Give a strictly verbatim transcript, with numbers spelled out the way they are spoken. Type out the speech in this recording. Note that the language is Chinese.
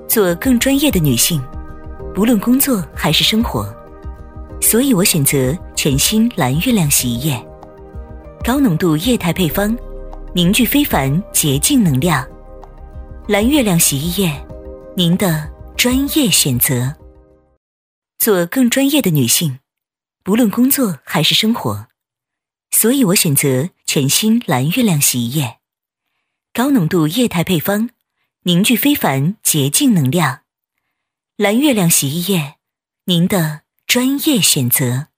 做更专业的女性，不论工作还是生活。所以我选择全新蓝月亮洗衣液，高浓度液态配方，凝聚非凡洁净能量。蓝月亮洗衣液，您的专业选择。做更专业的女性，不论工作还是生活。所以我选择全新蓝月亮洗衣液，高浓度液态配方，凝聚非凡洁净能量。蓝月亮洗衣液，您的专业选择。